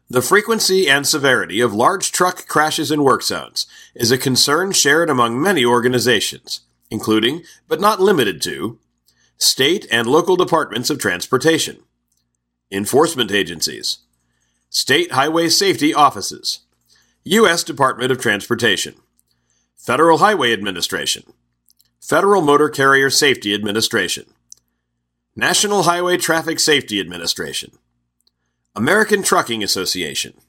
The frequency and severity of large truck crashes in work zones is a concern shared among many organizations, including, but not limited to, state and local departments of transportation, enforcement agencies, state highway safety offices, U.S. Department of Transportation, Federal Highway Administration, Federal Motor Carrier Safety Administration, National Highway Traffic Safety Administration, American Trucking Association,